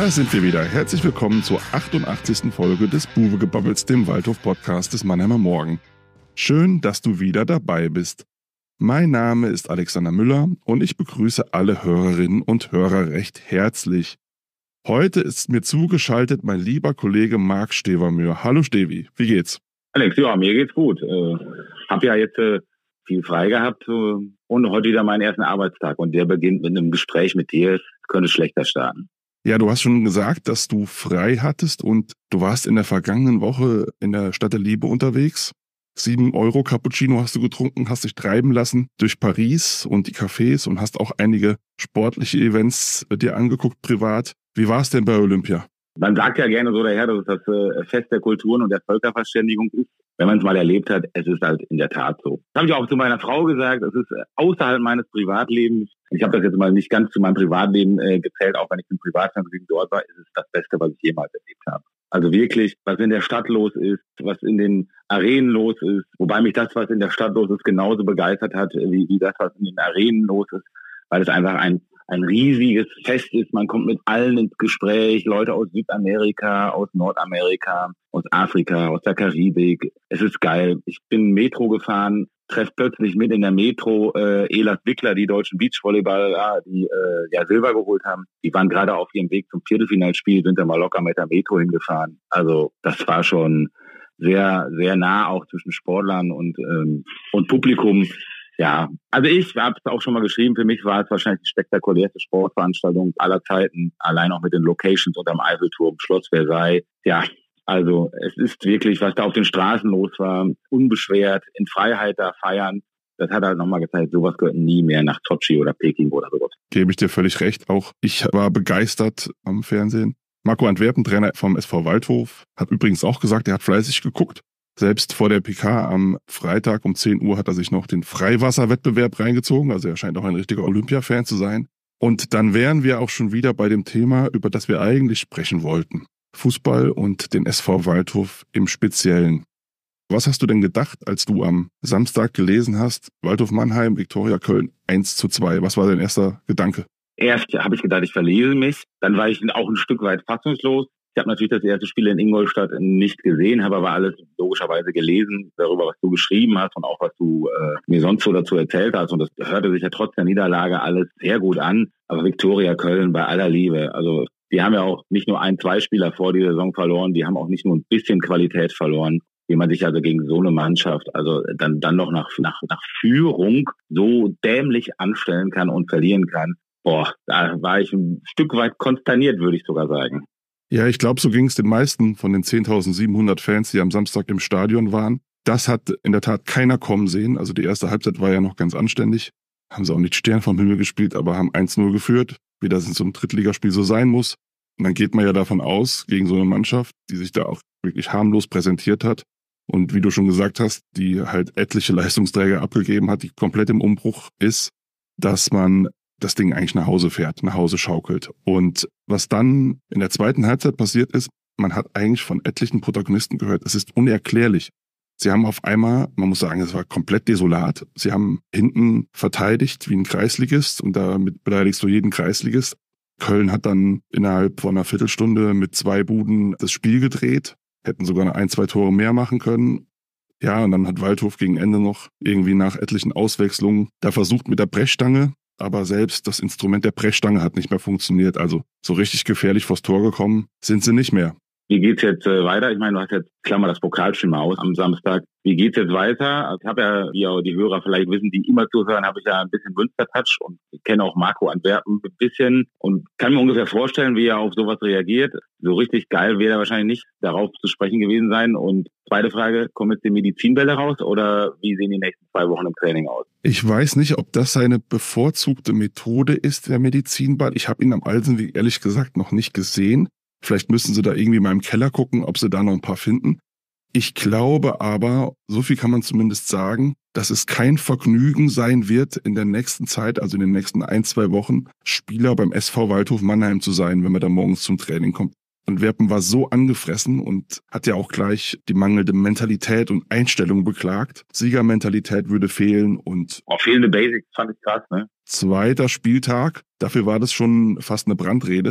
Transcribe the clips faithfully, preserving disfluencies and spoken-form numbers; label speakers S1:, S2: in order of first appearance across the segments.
S1: Da sind wir wieder. Herzlich willkommen zur achtundachtzigsten Folge des Buwegebabbels, dem Waldhof-Podcast des Mannheimer Morgen. Schön, dass du wieder dabei bist. Mein Name ist Alexander Müller und ich begrüße alle Hörerinnen und Hörer recht herzlich. Heute ist mir zugeschaltet mein lieber Kollege Marc Stevermühr. Hallo Stevi, wie geht's?
S2: Alex, ja, mir geht's gut. Äh, hab ja jetzt äh, viel frei gehabt äh, und heute wieder meinen ersten Arbeitstag. Und der beginnt mit einem Gespräch mit dir. Es könnte schlechter starten.
S1: Ja, du hast schon gesagt, dass du frei hattest und du warst in der vergangenen Woche in der Stadt der Liebe unterwegs. Sieben Euro Cappuccino hast du getrunken, hast dich treiben lassen durch Paris und die Cafés und hast auch einige sportliche Events dir angeguckt privat. Wie war es denn bei Olympia?
S2: Man sagt ja gerne so daher, dass es das äh, Fest der Kulturen und der Völkerverständigung ist. Wenn man es mal erlebt hat, es ist halt in der Tat so. Das habe ich auch zu meiner Frau gesagt, es ist außerhalb meines Privatlebens. Ich habe das jetzt mal nicht ganz zu meinem Privatleben äh, gezählt, auch wenn ich im Privatfernsehen dort war, ist es das Beste, was ich jemals erlebt habe. Also wirklich, was in der Stadt los ist, was in den Arenen los ist, wobei mich das, was in der Stadt los ist, genauso begeistert hat, wie, wie das, was in den Arenen los ist, weil es einfach ein ein riesiges Fest ist. Man kommt mit allen ins Gespräch, Leute aus Südamerika, aus Nordamerika, aus Afrika, aus der Karibik. Es ist geil. Ich bin Metro gefahren, treffe plötzlich mit in der Metro äh, Elas Wickler, die deutschen Beachvolleyballer, die äh, ja Silber geholt haben. Die waren gerade auf ihrem Weg zum Viertelfinalspiel, sind da mal locker mit der Metro hingefahren. Also das war schon sehr, sehr nah auch zwischen Sportlern und ähm, und Publikum. Ja, also ich habe es auch schon mal geschrieben, für mich war es wahrscheinlich die spektakulärste Sportveranstaltung aller Zeiten, allein auch mit den Locations unterm Eiffelturm, Schloss Versailles. Ja, also es ist wirklich, was da auf den Straßen los war, unbeschwert, in Freiheit da feiern. Das hat halt nochmal gezeigt, sowas gehört nie mehr nach Sochi oder Peking oder sowas.
S1: Gebe ich dir völlig recht. Auch ich war begeistert am Fernsehen. Marco Antwerpen, Trainer vom S V Waldhof, hat übrigens auch gesagt, er hat fleißig geguckt. Selbst vor der P K am Freitag um zehn Uhr hat er sich noch den Freiwasserwettbewerb reingezogen. Also er scheint auch ein richtiger Olympia-Fan zu sein. Und dann wären wir auch schon wieder bei dem Thema, über das wir eigentlich sprechen wollten. Fußball und den S V Waldhof im Speziellen. Was hast du denn gedacht, als du am Samstag gelesen hast, Waldhof Mannheim, Viktoria Köln eins zu zwei? Was war dein erster Gedanke?
S2: Erst habe ich gedacht, ich verlese mich. Dann war ich auch ein Stück weit fassungslos. Ich habe natürlich das erste Spiel in Ingolstadt nicht gesehen, habe aber alles logischerweise gelesen darüber, was du geschrieben hast und auch was du äh, mir sonst so dazu erzählt hast. Und das hörte sich ja trotz der Niederlage alles sehr gut an. Aber Viktoria Köln bei aller Liebe, also die haben ja auch nicht nur ein, zwei Spieler vor die Saison verloren, die haben auch nicht nur ein bisschen Qualität verloren, wie man sich also gegen so eine Mannschaft, also dann dann noch nach nach nach Führung so dämlich anstellen kann und verlieren kann. Boah, da war ich ein Stück weit konsterniert, würde ich sogar sagen.
S1: Ja, ich glaube, so ging es den meisten von den zehntausendsiebenhundert Fans, die am Samstag im Stadion waren. Das hat in der Tat keiner kommen sehen. Also die erste Halbzeit war ja noch ganz anständig. Haben sie auch nicht Stern vom Himmel gespielt, aber haben eins null geführt, wie das in so einem Drittligaspiel so sein muss. Und dann geht man ja davon aus, gegen so eine Mannschaft, die sich da auch wirklich harmlos präsentiert hat und wie du schon gesagt hast, die halt etliche Leistungsträger abgegeben hat, die komplett im Umbruch ist, dass man das Ding eigentlich nach Hause fährt, nach Hause schaukelt. Und was dann in der zweiten Halbzeit passiert ist, man hat eigentlich von etlichen Protagonisten gehört, es ist unerklärlich. Sie haben auf einmal, man muss sagen, es war komplett desolat. Sie haben hinten verteidigt wie ein Kreisligist und damit beleidigst du jeden Kreisligist. Köln hat dann innerhalb von einer Viertelstunde mit zwei Buden das Spiel gedreht, hätten sogar noch ein, zwei Tore mehr machen können. Ja, und dann hat Waldhof gegen Ende noch irgendwie nach etlichen Auswechslungen da versucht mit der Brechstange, aber selbst das Instrument der Brechstange hat nicht mehr funktioniert. Also so richtig gefährlich vors Tor gekommen sind sie nicht mehr.
S2: Wie geht's jetzt äh, weiter? Ich meine, du hast jetzt, klammer das Pokalspiel mal aus am Samstag. Wie geht's jetzt weiter? Also ich habe ja, wie auch die Hörer vielleicht wissen, die immer zuhören, habe ich ja ein bisschen Münster-Touch und ich kenne auch Marco Antwerpen ein bisschen und kann mir ungefähr vorstellen, wie er auf sowas reagiert. So richtig geil wäre er wahrscheinlich nicht, darauf zu sprechen gewesen sein. Und zweite Frage, kommen jetzt die Medizinbälle raus oder wie sehen die nächsten zwei Wochen im Training aus?
S1: Ich weiß nicht, ob das seine bevorzugte Methode ist, der Medizinball. Ich habe ihn am Alsenweg ehrlich gesagt noch nicht gesehen. Vielleicht müssen sie da irgendwie mal im Keller gucken, ob sie da noch ein paar finden. Ich glaube aber, so viel kann man zumindest sagen, dass es kein Vergnügen sein wird, in der nächsten Zeit, also in den nächsten ein, zwei Wochen, Spieler beim S V Waldhof Mannheim zu sein, wenn man da morgens zum Training kommt. Antwerpen war so angefressen und hat ja auch gleich die mangelnde Mentalität und Einstellung beklagt. Siegermentalität würde fehlen und...
S2: Auch fehlende Basics fand ich krass, ne?
S1: Zweiter Spieltag, dafür war das schon fast eine Brandrede.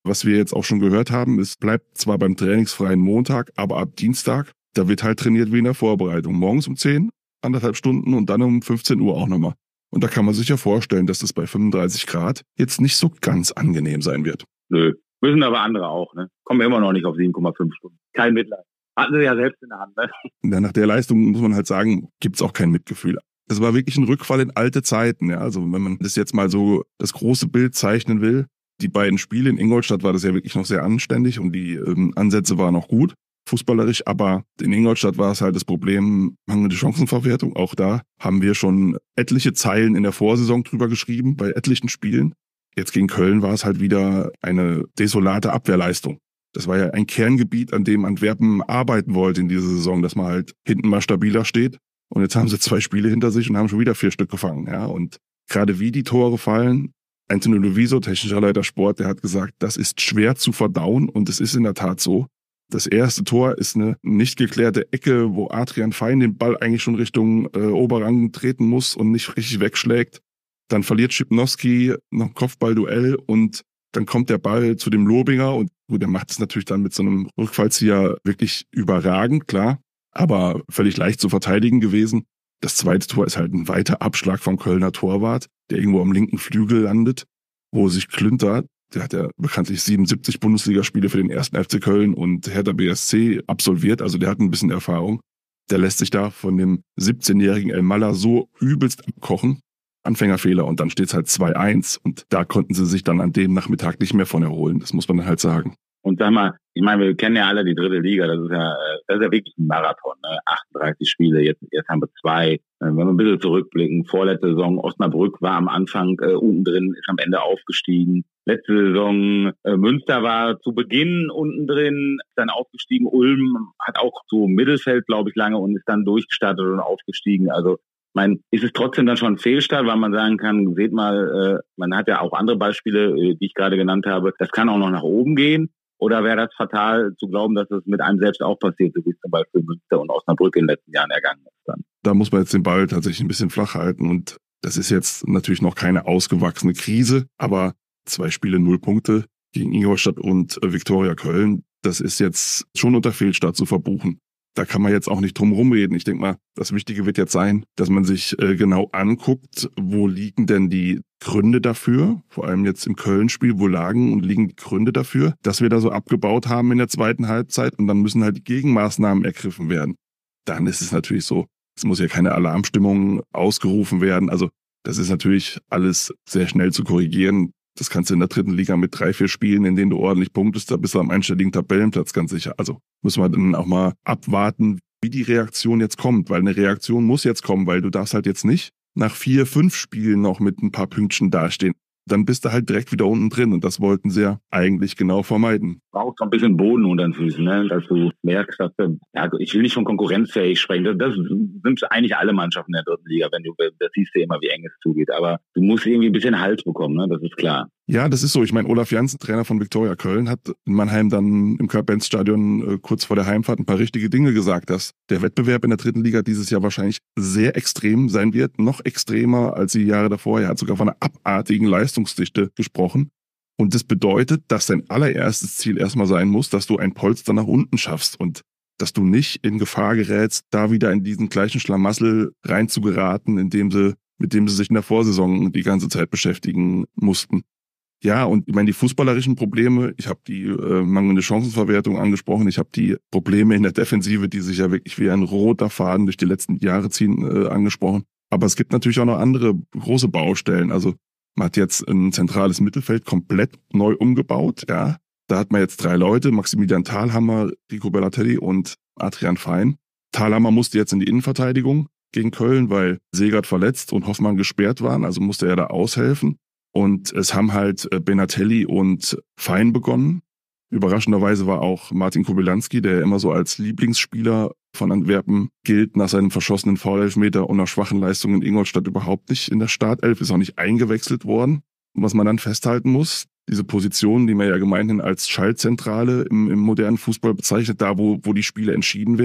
S1: Was wir jetzt auch schon gehört haben, es bleibt zwar beim trainingsfreien Montag, aber ab Dienstag, da wird halt trainiert wie in der Vorbereitung. Morgens um zehn, anderthalb Stunden und dann um fünfzehn Uhr auch nochmal. Und da kann man sich ja vorstellen, dass das bei fünfunddreißig Grad jetzt nicht so ganz angenehm sein wird.
S2: Nö, müssen aber andere auch, ne? Kommen wir immer noch nicht auf sieben Komma fünf Stunden. Kein Mitleid. Hatten sie ja selbst in der Hand, ne?
S1: Ja, nach der Leistung muss man halt sagen, gibt's auch kein Mitgefühl. Das war wirklich ein Rückfall in alte Zeiten. Ja. Also wenn man das jetzt mal so das große Bild zeichnen will, die beiden Spiele in Ingolstadt war das ja wirklich noch sehr anständig und die ähm, Ansätze waren auch gut, fußballerisch. Aber in Ingolstadt war es halt das Problem, mangelnde Chancenverwertung. Auch da haben wir schon etliche Zeilen in der Vorsaison drüber geschrieben, bei etlichen Spielen. Jetzt gegen Köln war es halt wieder eine desolate Abwehrleistung. Das war ja ein Kerngebiet, an dem Antwerpen arbeiten wollte in dieser Saison, dass man halt hinten mal stabiler steht. Und jetzt haben sie zwei Spiele hinter sich und haben schon wieder vier Stück gefangen. Ja, und gerade wie die Tore fallen, Anthony Loviso, technischer Leiter Sport, der hat gesagt, das ist schwer zu verdauen und es ist in der Tat so. Das erste Tor ist eine nicht geklärte Ecke, wo Adrian Fein den Ball eigentlich schon Richtung äh, Oberrang treten muss und nicht richtig wegschlägt. Dann verliert Schipnowski noch ein Kopfballduell und dann kommt der Ball zu dem Lobinger und gut, der macht es natürlich dann mit so einem Rückfallzieher wirklich überragend, klar, aber völlig leicht zu verteidigen gewesen. Das zweite Tor ist halt ein weiter Abschlag vom Kölner Torwart, der irgendwo am linken Flügel landet, wo sich Klünter, der hat ja bekanntlich siebenundsiebzig Bundesligaspiele für den ersten F C Köln und Hertha B S C absolviert, also der hat ein bisschen Erfahrung. Der lässt sich da von dem siebzehnjährigen El Malla so übelst abkochen. Anfängerfehler und dann steht es halt zwei eins und da konnten sie sich dann an dem Nachmittag nicht mehr von erholen, das muss man dann halt sagen.
S2: Und sag mal, ich meine, wir kennen ja alle die dritte Liga, das ist ja, das ist ja wirklich ein Marathon, ne? achtunddreißig Spiele, jetzt, jetzt haben wir zwei. Wenn wir ein bisschen zurückblicken, vorletzte Saison, Osnabrück war am Anfang äh, unten drin, ist am Ende aufgestiegen. Letzte Saison, äh, Münster war zu Beginn unten drin, ist dann aufgestiegen. Ulm hat auch so Mittelfeld, glaube ich, lange und ist dann durchgestartet und aufgestiegen. Also, ich meine, ist es trotzdem dann schon ein Fehlstart, weil man sagen kann, seht mal, äh, man hat ja auch andere Beispiele, äh, die ich gerade genannt habe, das kann auch noch nach oben gehen. Oder wäre das fatal zu glauben, dass es mit einem selbst auch passiert, so wie es zum Beispiel Münster und Osnabrück in den letzten Jahren ergangen ist dann?
S1: Da muss man jetzt den Ball tatsächlich ein bisschen flach halten und das ist jetzt natürlich noch keine ausgewachsene Krise, aber zwei Spiele, null Punkte gegen Ingolstadt und Viktoria Köln, das ist jetzt schon unter Fehlstart zu verbuchen. Da kann man jetzt auch nicht drum rumreden. Ich denke mal, das Wichtige wird jetzt sein, dass man sich äh, genau anguckt, wo liegen denn die Gründe dafür, vor allem jetzt im Köln-Spiel, wo lagen und liegen die Gründe dafür, dass wir da so abgebaut haben in der zweiten Halbzeit und dann müssen halt die Gegenmaßnahmen ergriffen werden. Dann ist es natürlich so, es muss ja keine Alarmstimmung ausgerufen werden. Also das ist natürlich alles sehr schnell zu korrigieren. Das kannst du in der dritten Liga mit drei, vier Spielen, in denen du ordentlich punktest, da bist du am einstelligen Tabellenplatz ganz sicher. Also müssen wir dann auch mal abwarten, wie die Reaktion jetzt kommt, weil eine Reaktion muss jetzt kommen, weil du darfst halt jetzt nicht nach vier, fünf Spielen noch mit ein paar Pünktchen dastehen. Dann bist du halt direkt wieder unten drin und das wollten sie ja eigentlich genau vermeiden.
S2: Brauchst so ein bisschen Boden unter den Füßen, ne? Dass du merkst, dass du, ja, ich will nicht von konkurrenzfähig sprechen, das sind eigentlich alle Mannschaften der dritten Liga, wenn du, das siehst du immer, wie eng es zugeht, aber du musst irgendwie ein bisschen Halt bekommen, ne? Das ist klar.
S1: Ja, das ist so. Ich meine, Olaf Janssen, Trainer von Viktoria Köln, hat in Mannheim dann im Karl-Benz-Stadion äh, kurz vor der Heimfahrt ein paar richtige Dinge gesagt, dass der Wettbewerb in der dritten Liga dieses Jahr wahrscheinlich sehr extrem sein wird, noch extremer als die Jahre davor. Er hat sogar von einer abartigen Leistungsdichte gesprochen. Und das bedeutet, dass dein allererstes Ziel erstmal sein muss, dass du ein Polster nach unten schaffst und dass du nicht in Gefahr gerätst, da wieder in diesen gleichen Schlamassel reinzugeraten, in dem sie, mit dem sie sich in der Vorsaison die ganze Zeit beschäftigen mussten. Ja, und ich meine, die fußballerischen Probleme, ich habe die äh, mangelnde Chancenverwertung angesprochen, ich habe die Probleme in der Defensive, die sich ja wirklich wie ein roter Faden durch die letzten Jahre ziehen, äh, angesprochen. Aber es gibt natürlich auch noch andere große Baustellen. Also man hat jetzt ein zentrales Mittelfeld komplett neu umgebaut, ja. Da hat man jetzt drei Leute, Maximilian Thalhammer, Rico Bellatelli und Adrian Fein. Thalhammer musste jetzt in die Innenverteidigung gegen Köln, weil Segert verletzt und Hoffmann gesperrt waren, also musste er da aushelfen. Und es haben halt Benatelli und Fein begonnen. Überraschenderweise war auch Martin Kobylanski, der immer so als Lieblingsspieler von Antwerpen gilt, nach seinem verschossenen Foulelfmeter und nach schwachen Leistungen in Ingolstadt überhaupt nicht in der Startelf, ist auch nicht eingewechselt worden. Und was man dann festhalten muss, diese Position, die man ja gemeinhin als Schaltzentrale im, im modernen Fußball bezeichnet, da wo, wo die Spiele entschieden werden,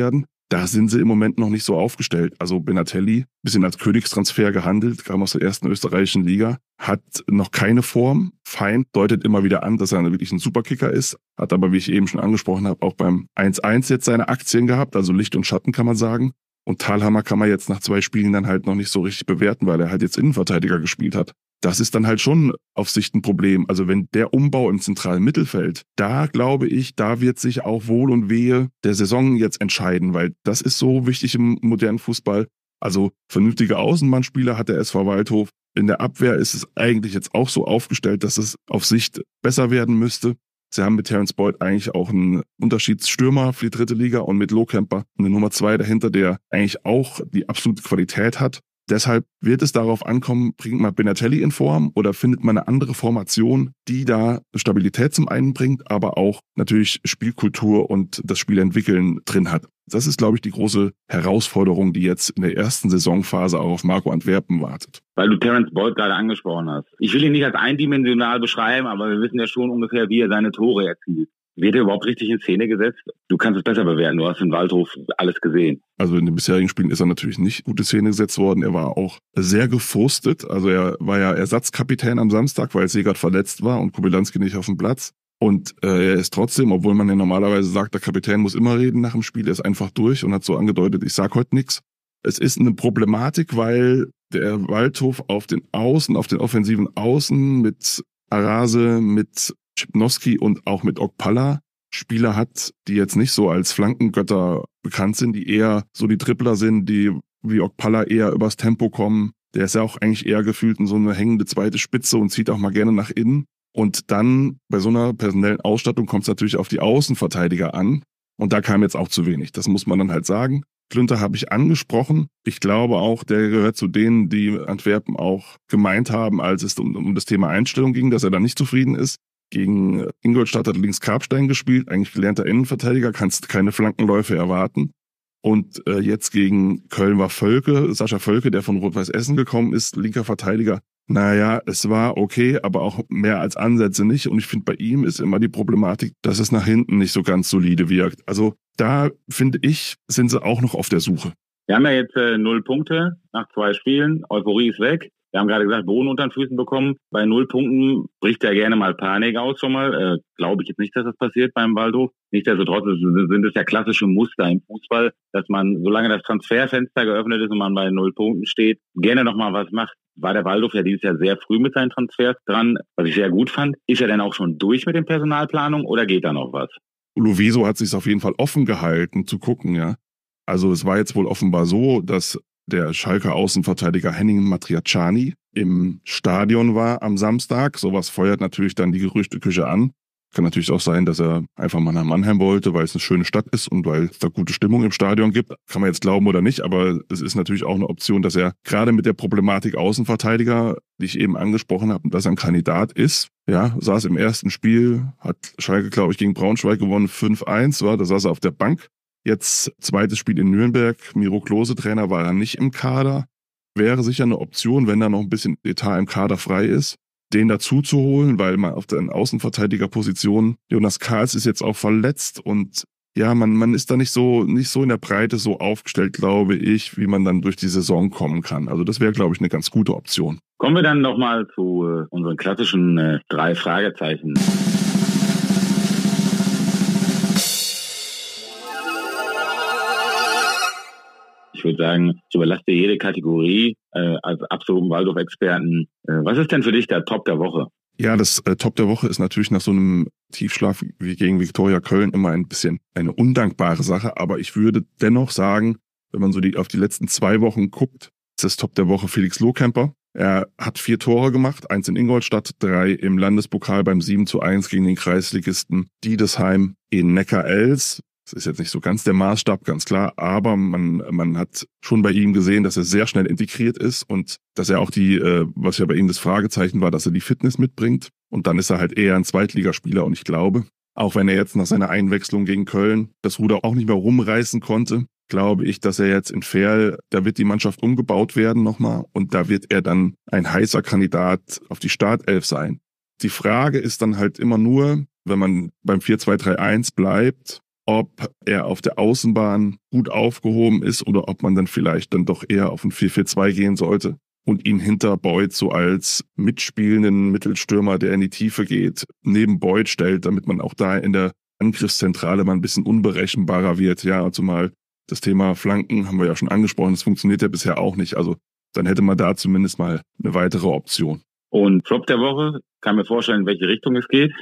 S1: Da sind sie im Moment noch nicht so aufgestellt. Also Benatelli, bisschen als Königstransfer gehandelt, kam aus der ersten österreichischen Liga, hat noch keine Form. Feind deutet immer wieder an, dass er wirklich ein Superkicker ist, hat aber, wie ich eben schon angesprochen habe, auch beim eins eins jetzt seine Aktien gehabt, also Licht und Schatten kann man sagen. Und Thalhammer kann man jetzt nach zwei Spielen dann halt noch nicht so richtig bewerten, weil er halt jetzt Innenverteidiger gespielt hat. Das ist dann halt schon auf Sicht ein Problem. Also wenn der Umbau im zentralen Mittelfeld, da glaube ich, da wird sich auch Wohl und Wehe der Saison jetzt entscheiden, weil das ist so wichtig im modernen Fußball. Also vernünftige Außenbahnspieler hat der S V Waldhof. In der Abwehr ist es eigentlich jetzt auch so aufgestellt, dass es auf Sicht besser werden müsste. Sie haben mit Terence Boyd eigentlich auch einen Unterschiedsstürmer für die dritte Liga und mit Lohkemper eine Nummer zwei dahinter, der eigentlich auch die absolute Qualität hat. Deshalb wird es darauf ankommen, bringt man Benatelli in Form oder findet man eine andere Formation, die da Stabilität zum einen bringt, aber auch natürlich Spielkultur und das Spielentwickeln drin hat. Das ist, glaube ich, die große Herausforderung, die jetzt in der ersten Saisonphase auch auf Marco Antwerpen wartet.
S2: Weil du Terence Boyd gerade angesprochen hast. Ich will ihn nicht als eindimensional beschreiben, aber wir wissen ja schon ungefähr, wie er seine Tore erzielt. Wird er überhaupt richtig in Szene gesetzt? Du kannst es besser bewerten, du hast in Waldhof alles gesehen.
S1: Also in den bisherigen Spielen ist er natürlich nicht gut in Szene gesetzt worden. Er war auch sehr gefrustet. Also er war ja Ersatzkapitän am Samstag, weil Segert verletzt war und Kubelanski nicht auf dem Platz. Und äh, er ist trotzdem, obwohl man ja normalerweise sagt, der Kapitän muss immer reden nach dem Spiel, er ist einfach durch und hat so angedeutet, ich sag heute nichts. Es ist eine Problematik, weil der Waldhof auf den Außen, auf den offensiven Außen mit Arase, mit Schipnowski und auch mit Okpala Spieler hat, die jetzt nicht so als Flankengötter bekannt sind, die eher so die Dribbler sind, die wie Okpala eher übers Tempo kommen. Der ist ja auch eigentlich eher gefühlt in so eine hängende zweite Spitze und zieht auch mal gerne nach innen. Und dann bei so einer personellen Ausstattung kommt es natürlich auf die Außenverteidiger an. Und da kam jetzt auch zu wenig. Das muss man dann halt sagen. Klünter habe ich angesprochen. Ich glaube auch, der gehört zu denen, die Antwerpen auch gemeint haben, als es um, um das Thema Einstellung ging, dass er da nicht zufrieden ist. Gegen Ingolstadt hat links Karpstein gespielt, eigentlich gelernter Innenverteidiger, kannst keine Flankenläufe erwarten. Und äh, jetzt gegen Köln war Völke, Sascha Völke, der von Rot-Weiß Essen gekommen ist, linker Verteidiger. Naja, es war okay, aber auch mehr als Ansätze nicht. Und ich finde, bei ihm ist immer die Problematik, dass es nach hinten nicht so ganz solide wirkt. Also da, finde ich, sind sie auch noch auf der Suche.
S2: Wir haben ja jetzt äh, null Punkte nach zwei Spielen. Euphorie ist weg. Wir haben gerade gesagt, Boden unter den Füßen bekommen. Bei null Punkten bricht ja gerne mal Panik aus schon mal. Äh, Glaube ich jetzt nicht, dass das passiert beim Waldhof. Nichtsdestotrotz sind es ja klassische Muster im Fußball, dass man, solange das Transferfenster geöffnet ist und man bei null Punkten steht, gerne noch mal was macht. War der Waldhof ja dieses Jahr sehr früh mit seinen Transfers dran, was ich sehr gut fand. Ist er denn auch schon durch mit den Personalplanungen oder geht da noch was?
S1: Loveso hat sich auf jeden Fall offen gehalten, zu gucken, ja. Also es war jetzt wohl offenbar so, dass der Schalker Außenverteidiger Henning Matriacciani im Stadion war am Samstag. Sowas feuert natürlich dann die Gerüchteküche an. Kann natürlich auch sein, dass er einfach mal nach Mannheim wollte, weil es eine schöne Stadt ist und weil es da gute Stimmung im Stadion gibt. Kann man jetzt glauben oder nicht, aber es ist natürlich auch eine Option, dass er gerade mit der Problematik Außenverteidiger, die ich eben angesprochen habe, dass er ein Kandidat ist. Ja, saß im ersten Spiel, hat Schalke, glaube ich, gegen Braunschweig gewonnen, fünf eins, war, da saß er auf der Bank. Jetzt zweites Spiel in Nürnberg, Miro Klose, Trainer, war er nicht im Kader. Wäre sicher eine Option, wenn da noch ein bisschen Etat im Kader frei ist, den dazu zu holen, weil man auf der Außenverteidigerposition, Jonas Karls ist jetzt auch verletzt und ja, man, man ist da nicht so, nicht so in der Breite so aufgestellt, glaube ich, wie man dann durch die Saison kommen kann. Also das wäre, glaube ich, eine ganz gute Option.
S2: Kommen wir dann nochmal zu äh, unseren klassischen äh, drei Fragezeichen. Ich würde sagen, ich überlasse dir jede Kategorie äh, als absoluten Waldhof-Experten. Äh, was ist denn für dich der Top der Woche?
S1: Ja, das äh, Top der Woche ist natürlich nach so einem Tiefschlaf wie gegen Viktoria Köln immer ein bisschen eine undankbare Sache. Aber ich würde dennoch sagen, wenn man so die, auf die letzten zwei Wochen guckt, ist das Top der Woche Felix Lohkemper. Er hat vier Tore gemacht, eins in Ingolstadt, drei im Landespokal beim sieben zu eins gegen den Kreisligisten Diedesheim in Neckar-Elz. Das ist jetzt nicht so ganz der Maßstab, ganz klar, aber man man hat schon bei ihm gesehen, dass er sehr schnell integriert ist und dass er auch die, äh, was ja bei ihm das Fragezeichen war, dass er die Fitness mitbringt. Und dann ist er halt eher ein Zweitligaspieler und ich glaube, auch wenn er jetzt nach seiner Einwechslung gegen Köln das Ruder auch nicht mehr rumreißen konnte, glaube ich, dass er jetzt in Verl, da wird die Mannschaft umgebaut werden nochmal und da wird er dann ein heißer Kandidat auf die Startelf sein. Die Frage ist dann halt immer nur, wenn man beim vier zwei drei eins bleibt, ob er auf der Außenbahn gut aufgehoben ist oder ob man dann vielleicht dann doch eher auf ein vier vier zwei gehen sollte und ihn hinter Boyd so als mitspielenden Mittelstürmer, der in die Tiefe geht, neben Boyd stellt, damit man auch da in der Angriffszentrale mal ein bisschen unberechenbarer wird. Ja, zumal das Thema Flanken haben wir ja schon angesprochen, das funktioniert ja bisher auch nicht. Also dann hätte man da zumindest mal eine weitere Option.
S2: Und Flop der Woche, kann mir vorstellen, in welche Richtung es geht.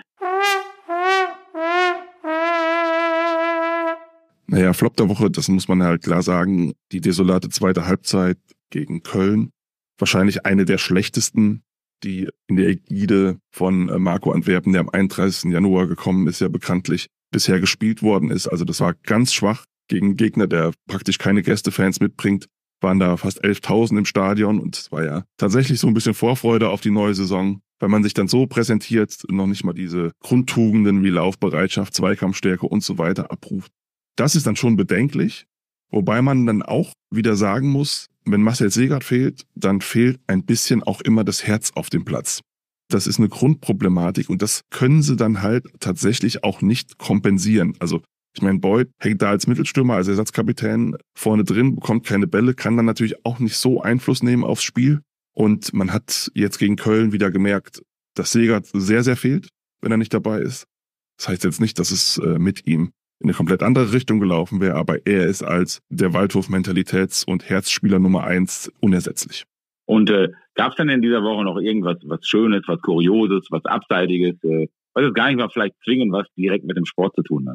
S1: Naja, Flop der Woche, das muss man halt klar sagen, die desolate zweite Halbzeit gegen Köln. Wahrscheinlich eine der schlechtesten, die in der Ägide von Marco Antwerpen, der am einunddreißigsten Januar gekommen ist, ja bekanntlich bisher gespielt worden ist. Also das war ganz schwach gegen einen Gegner, der praktisch keine Gästefans mitbringt. Waren da fast elftausend im Stadion und es war ja tatsächlich so ein bisschen Vorfreude auf die neue Saison, weil man sich dann so präsentiert, noch nicht mal diese Grundtugenden wie Laufbereitschaft, Zweikampfstärke und so weiter abruft. Das ist dann schon bedenklich, wobei man dann auch wieder sagen muss, wenn Marcel Segert fehlt, dann fehlt ein bisschen auch immer das Herz auf dem Platz. Das ist eine Grundproblematik und das können sie dann halt tatsächlich auch nicht kompensieren. Also ich meine, Boyd hängt da als Mittelstürmer, als Ersatzkapitän vorne drin, bekommt keine Bälle, kann dann natürlich auch nicht so Einfluss nehmen aufs Spiel. Und man hat jetzt gegen Köln wieder gemerkt, dass Segert sehr, sehr fehlt, wenn er nicht dabei ist. Das heißt jetzt nicht, dass es äh, mit ihm in eine komplett andere Richtung gelaufen wäre, aber er ist als der Waldhof-Mentalitäts- und Herzspieler Nummer eins unersetzlich.
S2: Und äh, gab es denn in dieser Woche noch irgendwas was Schönes, was Kurioses, was Abseitiges, äh, was jetzt gar nicht mal vielleicht zwingend was direkt mit dem Sport zu tun hat?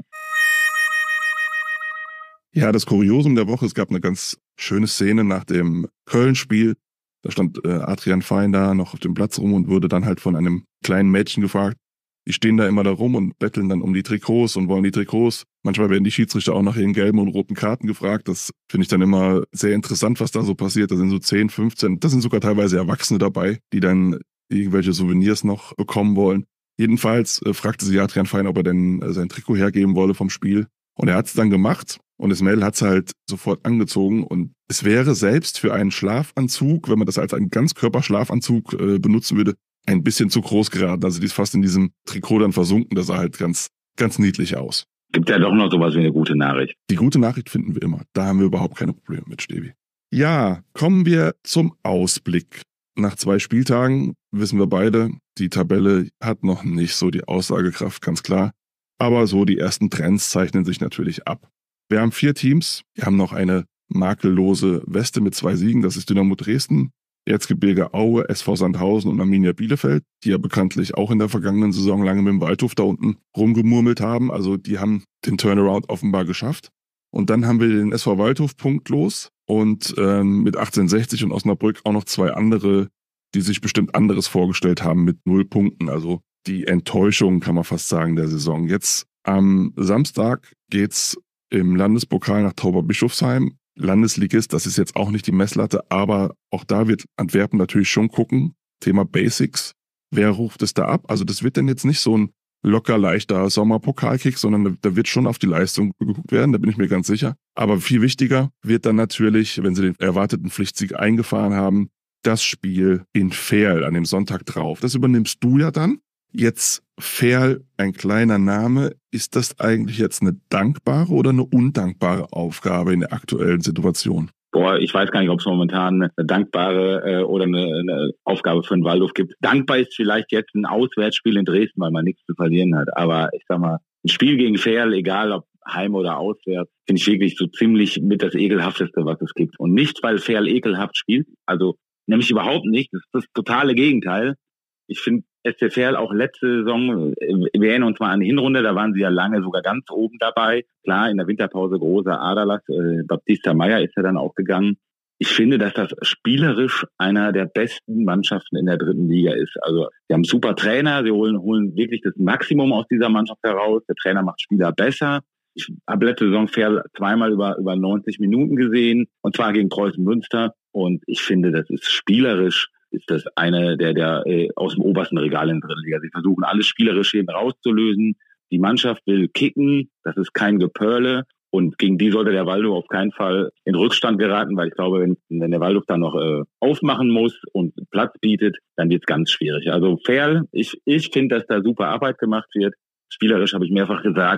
S1: Ja, das Kuriosum der Woche, es gab eine ganz schöne Szene nach dem Köln-Spiel. Da stand äh, Adrian Fein da noch auf dem Platz rum und wurde dann halt von einem kleinen Mädchen gefragt. Die stehen da immer da rum und betteln dann um die Trikots und wollen die Trikots. Manchmal werden die Schiedsrichter auch nach ihren gelben und roten Karten gefragt. Das finde ich dann immer sehr interessant, was da so passiert. Da sind so zehn, fünfzehn, da sind sogar teilweise Erwachsene dabei, die dann irgendwelche Souvenirs noch bekommen wollen. Jedenfalls äh, fragte sie Adrian Fein, ob er denn äh, sein Trikot hergeben wolle vom Spiel. Und er hat es dann gemacht. Und das Mädel hat es halt sofort angezogen und es wäre selbst für einen Schlafanzug, wenn man das als einen Ganzkörperschlafanzug äh, benutzen würde, ein bisschen zu groß geraten. Also die ist fast in diesem Trikot dann versunken, das sah halt ganz, ganz niedlich aus.
S2: Gibt ja doch noch sowas wie eine gute Nachricht.
S1: Die gute Nachricht finden wir immer. Da haben wir überhaupt keine Probleme mit, Stevi. Ja, kommen wir zum Ausblick. Nach zwei Spieltagen wissen wir beide, die Tabelle hat noch nicht so die Aussagekraft, ganz klar. Aber so die ersten Trends zeichnen sich natürlich ab. Wir haben vier Teams, die haben noch eine makellose Weste mit zwei Siegen, das ist Dynamo Dresden, Erzgebirge Aue, S V Sandhausen und Arminia Bielefeld, die ja bekanntlich auch in der vergangenen Saison lange mit dem Waldhof da unten rumgemurmelt haben, also die haben den Turnaround offenbar geschafft. Und dann haben wir den S V Waldhof punktlos und ähm, mit achtzehnhundertsechzig und Osnabrück auch noch zwei andere, die sich bestimmt anderes vorgestellt haben mit null Punkten, also die Enttäuschung, kann man fast sagen, der Saison. Jetzt am Samstag geht's im Landespokal nach Tauberbischofsheim. Landesligist, das ist jetzt auch nicht die Messlatte, aber auch da wird Antwerpen natürlich schon gucken. Thema Basics. Wer ruft es da ab? Also das wird dann jetzt nicht so ein locker leichter Sommerpokalkick, sondern da wird schon auf die Leistung geguckt werden, da bin ich mir ganz sicher. Aber viel wichtiger wird dann natürlich, wenn sie den erwarteten Pflichtsieg eingefahren haben, das Spiel in Verl an dem Sonntag drauf. Das übernimmst du ja dann. Jetzt Verl, ein kleiner Name. Ist das eigentlich jetzt eine dankbare oder eine undankbare Aufgabe in der aktuellen Situation?
S2: Boah, ich weiß gar nicht, ob es momentan eine dankbare äh, oder eine, eine Aufgabe für den Waldhof gibt. Dankbar ist vielleicht jetzt ein Auswärtsspiel in Dresden, weil man nichts zu verlieren hat. Aber ich sag mal, ein Spiel gegen Verl, egal ob heim oder auswärts, finde ich wirklich so ziemlich mit das Ekelhafteste, was es gibt. Und nicht, weil Verl ekelhaft spielt, also nämlich überhaupt nicht. Das ist das totale Gegenteil. Ich finde S C Verl auch letzte Saison, wir erinnern uns mal an die Hinrunde, da waren sie ja lange sogar ganz oben dabei. Klar, in der Winterpause großer Aderlass, äh, Baptista Meyer ist ja dann auch gegangen. Ich finde, dass das spielerisch einer der besten Mannschaften in der dritten Liga ist. Also, sie haben super Trainer, sie holen, holen wirklich das Maximum aus dieser Mannschaft heraus. Der Trainer macht Spieler besser. Ich habe letzte Saison Verl zweimal über, über neunzig Minuten gesehen, und zwar gegen Preußen Münster. Und ich finde, das ist spielerisch, ist das eine der, der äh, aus dem obersten Regal in der dritten Liga. Sie versuchen alles spielerisch eben rauszulösen. Die Mannschaft will kicken, das ist kein Gepörle. Und gegen die sollte der Waldhof auf keinen Fall in Rückstand geraten, weil ich glaube, wenn, wenn der Waldhof dann noch äh, aufmachen muss und Platz bietet, dann wird es ganz schwierig. Also Verl, ich, ich finde, dass da super Arbeit gemacht wird. Spielerisch habe ich mehrfach gesagt,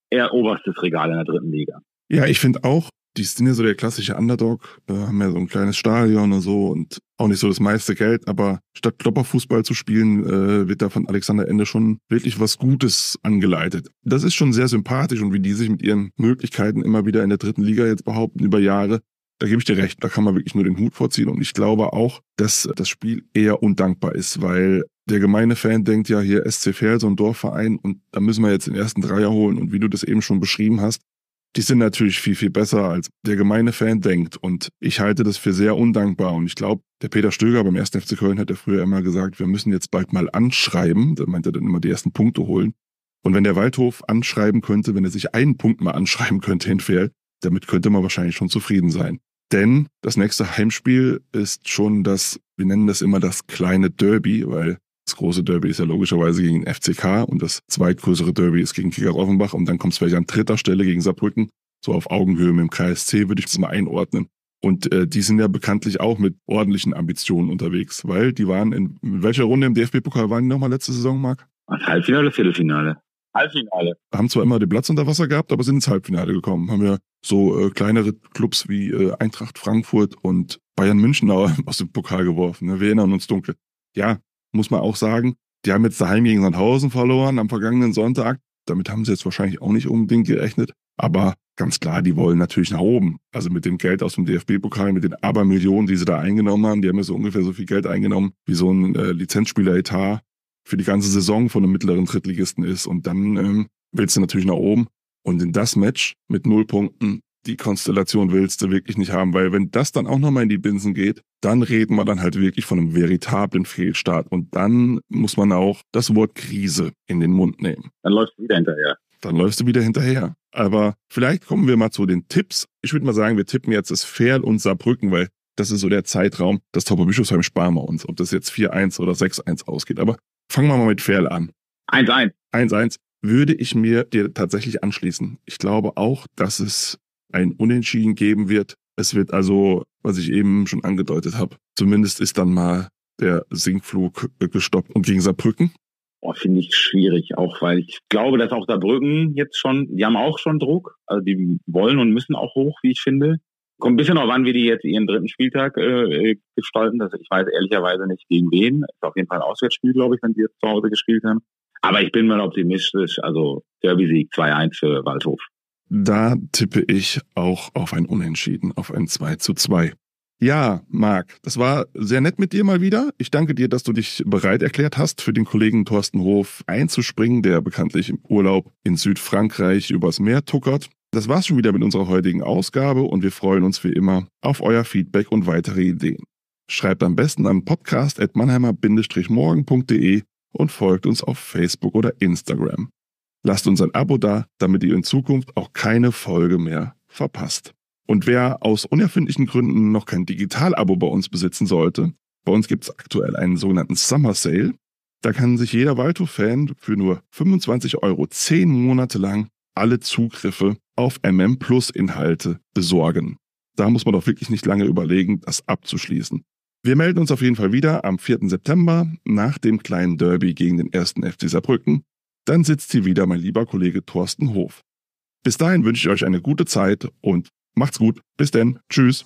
S2: eher oberstes Regal in der dritten Liga.
S1: Ja, ich finde auch, die sind ja so der klassische Underdog, äh, haben ja so ein kleines Stadion und so und auch nicht so das meiste Geld, aber statt Klopperfußball zu spielen, äh, wird da von Alexander Ende schon wirklich was Gutes angeleitet. Das ist schon sehr sympathisch und wie die sich mit ihren Möglichkeiten immer wieder in der dritten Liga jetzt behaupten über Jahre, da gebe ich dir recht, da kann man wirklich nur den Hut vorziehen und ich glaube auch, dass das Spiel eher undankbar ist, weil der gemeine Fan denkt ja hier S C Verl, so ein Dorfverein und da müssen wir jetzt den ersten Dreier holen und wie du das eben schon beschrieben hast, die sind natürlich viel, viel besser, als der gemeine Fan denkt. Und ich halte das für sehr undankbar. Und ich glaube, der Peter Stöger beim ersten F C Köln hat ja früher immer gesagt, wir müssen jetzt bald mal anschreiben. Da meint er dann immer die ersten Punkte holen. Und wenn der Waldhof anschreiben könnte, wenn er sich einen Punkt mal anschreiben könnte in Verl, damit könnte man wahrscheinlich schon zufrieden sein. Denn das nächste Heimspiel ist schon das, wir nennen das immer das kleine Derby, weil das große Derby ist ja logischerweise gegen den F C K und das zweitgrößere Derby ist gegen Kickers Offenbach und dann kommt es vielleicht an dritter Stelle gegen Saarbrücken, so auf Augenhöhe mit dem K S C würde ich das mal einordnen. Und äh, die sind ja bekanntlich auch mit ordentlichen Ambitionen unterwegs, weil die waren in, in welcher Runde im D F B-Pokal waren die nochmal letzte Saison, Marc?
S2: Halbfinale oder Viertelfinale? Halbfinale.
S1: Haben zwar immer den Platz unter Wasser gehabt, aber sind ins Halbfinale gekommen. Haben ja so äh, kleinere Clubs wie äh, Eintracht Frankfurt und Bayern München aus dem Pokal geworfen. Ne? Wir erinnern uns dunkel. Ja, muss man auch sagen, die haben jetzt daheim gegen Sandhausen verloren am vergangenen Sonntag. Damit haben sie jetzt wahrscheinlich auch nicht unbedingt gerechnet. Aber ganz klar, die wollen natürlich nach oben. Also mit dem Geld aus dem D F B-Pokal, mit den Abermillionen, die sie da eingenommen haben. Die haben ja so ungefähr so viel Geld eingenommen, wie so ein äh, Lizenzspieler-Etat für die ganze Saison von einem mittleren Drittligisten ist. Und dann ähm, willst du natürlich nach oben. Und in das Match mit null Punkten, die Konstellation willst du wirklich nicht haben. Weil wenn das dann auch nochmal in die Binsen geht, dann reden wir dann halt wirklich von einem veritablen Fehlstart. Und dann muss man auch das Wort Krise in den Mund nehmen.
S2: Dann läufst du wieder hinterher.
S1: Dann läufst du wieder hinterher. Aber vielleicht kommen wir mal zu den Tipps. Ich würde mal sagen, wir tippen jetzt das Verl und Saarbrücken, weil das ist so der Zeitraum. Das Tauberbischofsheim sparen wir uns, ob das jetzt vier eins oder sechs eins ausgeht. Aber fangen wir mal mit Verl an.
S2: eins eins.
S1: eins eins würde ich mir dir tatsächlich anschließen. Ich glaube auch, dass es ein Unentschieden geben wird. Es wird also, was ich eben schon angedeutet habe, zumindest ist dann mal der Sinkflug gestoppt. Und gegen Saarbrücken?
S2: Oh, finde ich schwierig, auch weil ich glaube, dass auch Saarbrücken jetzt schon, die haben auch schon Druck, also die wollen und müssen auch hoch, wie ich finde. Kommt ein bisschen darauf an, wie die jetzt ihren dritten Spieltag äh, gestalten. Das, ich weiß ehrlicherweise nicht gegen wen. Ist auf jeden Fall ein Auswärtsspiel, glaube ich, wenn sie jetzt zu Hause gespielt haben. Aber ich bin mal optimistisch, also Derby-Sieg zwei eins für Waldhof.
S1: Da tippe ich auch auf ein Unentschieden, auf ein zwei zu zwei. Ja, Marc, das war sehr nett mit dir mal wieder. Ich danke dir, dass du dich bereit erklärt hast, für den Kollegen Thorsten Hof einzuspringen, der bekanntlich im Urlaub in Südfrankreich übers Meer tuckert. Das war's schon wieder mit unserer heutigen Ausgabe und wir freuen uns wie immer auf euer Feedback und weitere Ideen. Schreibt am besten an podcast at mannheimer Bindestrich morgen punkt de und folgt uns auf Facebook oder Instagram. Lasst uns ein Abo da, damit ihr in Zukunft auch keine Folge mehr verpasst. Und wer aus unerfindlichen Gründen noch kein Digital-Abo bei uns besitzen sollte, bei uns gibt es aktuell einen sogenannten Summer Sale. Da kann sich jeder Waldhof-Fan für nur fünfundzwanzig Euro zehn Monate lang alle Zugriffe auf M M Plus Inhalte besorgen. Da muss man doch wirklich nicht lange überlegen, das abzuschließen. Wir melden uns auf jeden Fall wieder am vierten September nach dem kleinen Derby gegen den ersten F C Saarbrücken. Dann sitzt hier wieder mein lieber Kollege Thorsten Hof. Bis dahin wünsche ich euch eine gute Zeit und macht's gut. Bis denn. Tschüss.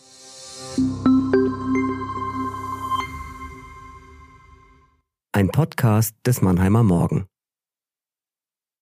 S3: Ein Podcast des Mannheimer Morgen.